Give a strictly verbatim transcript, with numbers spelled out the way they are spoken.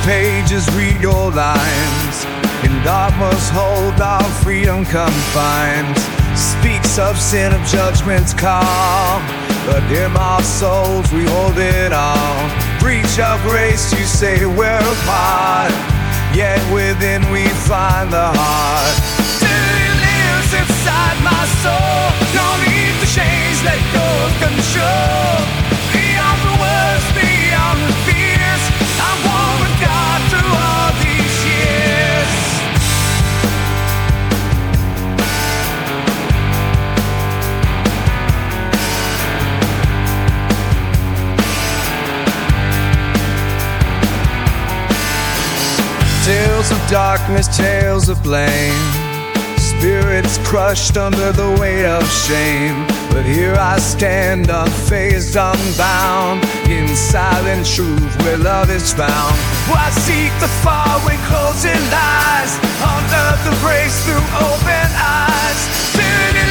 pages, read your lines. In darkness hold our freedom confined. Speaks of sin, of judgment's call, but in our souls we hold it all. Breach of grace, you say we're apart, yet within we find the heart. Till lives inside my soul. No need to change, let go of control. Beyond the words, beyond the fears, I'm one with God through all these years. Tales of darkness, tales of blame. Spirits crushed under the weight of shame. But here I stand, unfazed, unbound, in silent truth where love is found. I seek the far when closing lies, unearth the grace through open eyes. Spirit